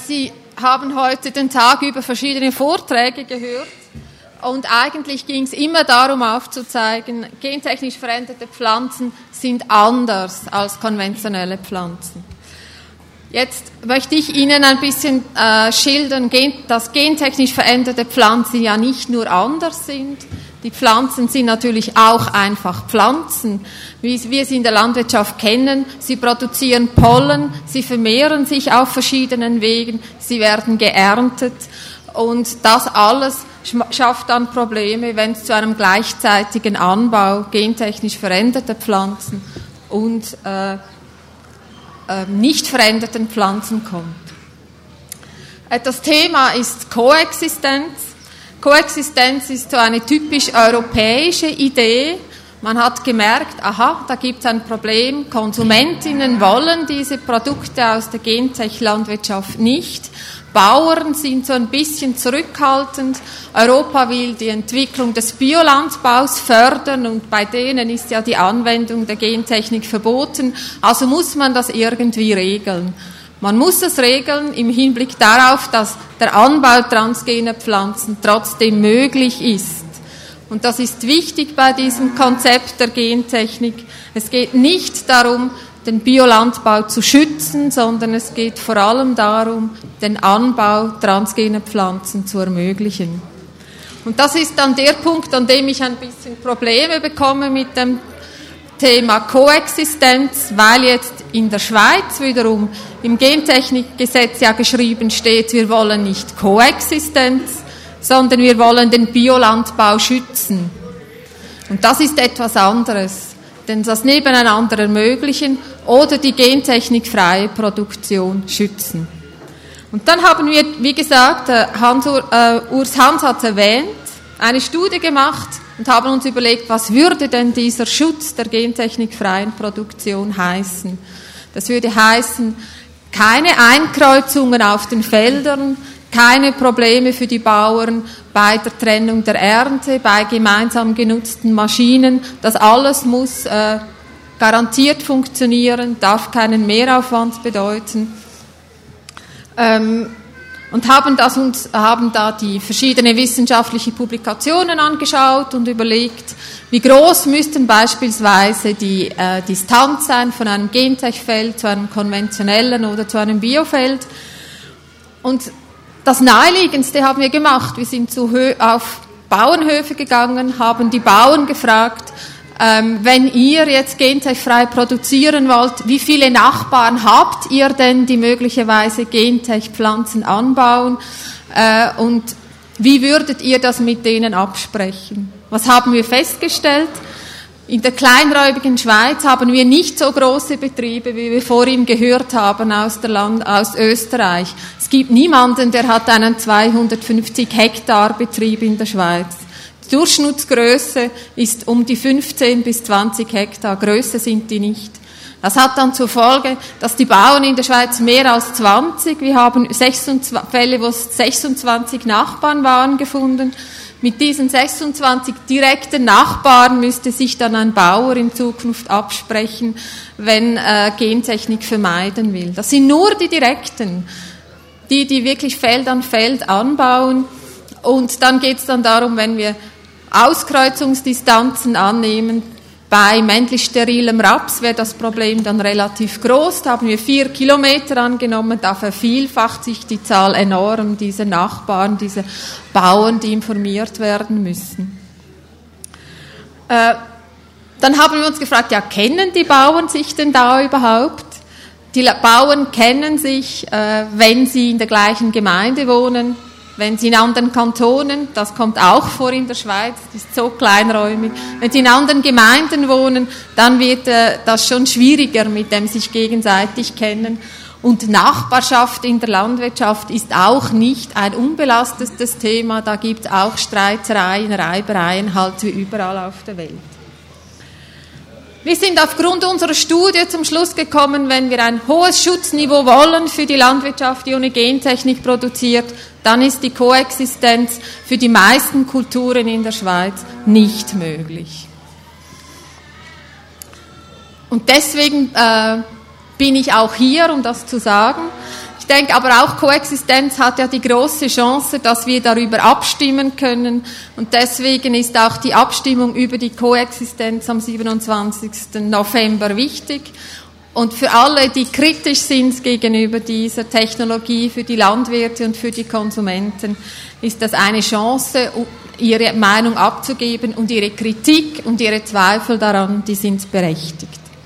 Sie haben heute den Tag über verschiedene Vorträge gehört und eigentlich ging es immer darum aufzuzeigen, gentechnisch veränderte Pflanzen sind anders als konventionelle Pflanzen. Jetzt möchte ich Ihnen ein bisschen schildern, dass gentechnisch veränderte Pflanzen ja nicht nur anders sind. Die Pflanzen sind natürlich auch einfach Pflanzen, wie wir sie in der Landwirtschaft kennen. Sie produzieren Pollen, sie vermehren sich auf verschiedenen Wegen, sie werden geerntet und das alles schafft dann Probleme, wenn es zu einem gleichzeitigen Anbau gentechnisch veränderter Pflanzen und nicht veränderten Pflanzen kommt. Das Thema ist Koexistenz. Koexistenz ist so eine typisch europäische Idee. Man hat gemerkt, aha, da gibt es ein Problem. Konsumentinnen wollen diese Produkte aus der Gentech-Landwirtschaft nicht. Bauern sind so ein bisschen zurückhaltend. Europa will die Entwicklung des Biolandbaus fördern und bei denen ist ja die Anwendung der Gentechnik verboten. Also muss man das irgendwie regeln. Man muss das regeln im Hinblick darauf, dass der Anbau transgener Pflanzen trotzdem möglich ist. Und das ist wichtig bei diesem Konzept der Gentechnik. Es geht nicht darum, den Biolandbau zu schützen, sondern es geht vor allem darum, den Anbau transgener Pflanzen zu ermöglichen. Und das ist dann der Punkt, an dem ich ein bisschen Probleme bekomme mit dem Thema Koexistenz, weil jetzt in der Schweiz wiederum im Gentechnikgesetz ja geschrieben steht, wir wollen nicht Koexistenz, sondern wir wollen den Biolandbau schützen. Und das ist etwas anderes, denn das Nebeneinander ermöglichen oder die gentechnikfreie Produktion schützen. Und dann haben wir, wie gesagt, Urs Hans hat es erwähnt, eine Studie gemacht und haben uns überlegt, was würde denn dieser Schutz der gentechnikfreien Produktion heißen? Das würde heißen, keine Einkreuzungen auf den Feldern, keine Probleme für die Bauern bei der Trennung der Ernte, bei gemeinsam genutzten Maschinen. Das alles muss garantiert funktionieren, darf keinen Mehraufwand bedeuten. Und haben da die verschiedenen wissenschaftlichen Publikationen angeschaut und überlegt, wie groß müssten beispielsweise die Distanz sein von einem Gentech-Feld zu einem konventionellen oder zu einem Biofeld. Und das Naheliegendste haben wir gemacht. Wir sind auf Bauernhöfe gegangen, haben die Bauern gefragt, wenn ihr jetzt gentechfrei produzieren wollt, wie viele Nachbarn habt ihr denn, die möglicherweise Gentech-Pflanzen anbauen? Und wie würdet ihr das mit denen absprechen? Was haben wir festgestellt? In der kleinräumigen Schweiz haben wir nicht so große Betriebe, wie wir vorhin gehört haben aus Österreich. Es gibt niemanden, der hat einen 250 Hektar Betrieb in der Schweiz. Die Durchschnittsgröße ist um die 15 bis 20 Hektar. Größer sind die nicht. Das hat dann zur Folge, dass die Bauern in der Schweiz mehr als 20, wir haben 26 Fälle, wo es 26 Nachbarn waren, gefunden. Mit diesen 26 direkten Nachbarn müsste sich dann ein Bauer in Zukunft absprechen, wenn Gentechnik vermeiden will. Das sind nur die direkten, die wirklich Feld an Feld anbauen. Und dann geht es dann darum, wenn wir Auskreuzungsdistanzen annehmen, bei männlich sterilem Raps wäre das Problem dann relativ groß. Da haben wir 4 Kilometer angenommen, da vervielfacht sich die Zahl enorm, diese Nachbarn, diese Bauern, die informiert werden müssen. Dann haben wir uns gefragt, ja, kennen die Bauern sich denn da überhaupt? Die Bauern kennen sich, wenn sie in der gleichen Gemeinde wohnen, wenn sie in anderen Kantonen, das kommt auch vor in der Schweiz, das ist so kleinräumig, wenn sie in anderen Gemeinden wohnen, dann wird das schon schwieriger, mit dem sich gegenseitig kennen. Und Nachbarschaft in der Landwirtschaft ist auch nicht ein unbelastetes Thema, da gibt es auch Streitereien, Reibereien, halt wie überall auf der Welt. Wir sind aufgrund unserer Studie zum Schluss gekommen, wenn wir ein hohes Schutzniveau wollen für die Landwirtschaft, die ohne Gentechnik produziert, dann ist die Koexistenz für die meisten Kulturen in der Schweiz nicht möglich. Und deswegen bin ich auch hier, um das zu sagen. Ich Ich denke aber auch, Koexistenz hat ja die große Chance, dass wir darüber abstimmen können. Und deswegen ist auch die Abstimmung über die Koexistenz am 27. November wichtig. Und für alle, die kritisch sind gegenüber dieser Technologie, für die Landwirte und für die Konsumenten, ist das eine Chance, ihre Meinung abzugeben, und ihre Kritik und ihre Zweifel daran, die sind berechtigt.